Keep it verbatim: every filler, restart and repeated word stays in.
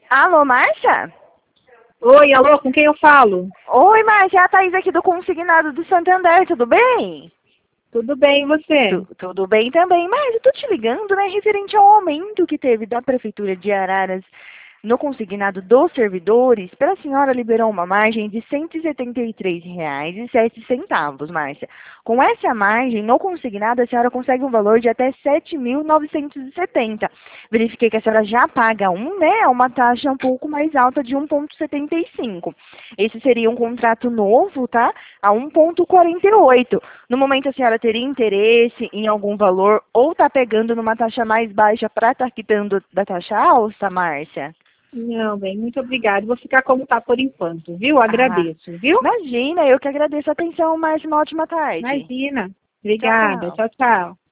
Alô, Márcia? Oi, alô, com quem eu falo? Oi, Márcia, é a Thaís aqui do Consignado do Santander, tudo bem? Tudo bem, e você? Tu- tudo bem também, mas eu tô te ligando, né, referente ao aumento que teve da Prefeitura de Araras no consignado dos servidores. Para a senhora liberou uma margem de cento e setenta e três reais e sete centavos, Márcia. Com essa margem, no consignado, a senhora consegue um valor de até sete mil novecentos e setenta. Verifiquei que a senhora já paga um, né, uma taxa um pouco mais alta de um vírgula setenta e cinco. Esse seria um contrato novo, tá? A um vírgula quarenta e oito. No momento, a senhora teria interesse em algum valor ou tá pegando numa taxa mais baixa para estar quitando da taxa alta, Márcia? Não, bem, muito obrigada. Vou ficar como tá por enquanto, viu? Ah, Agradeço, viu? imagina, eu que agradeço a atenção, Márcia, uma ótima tarde. Imagina. Tchau, Obrigada. tchau. Tchau, tchau.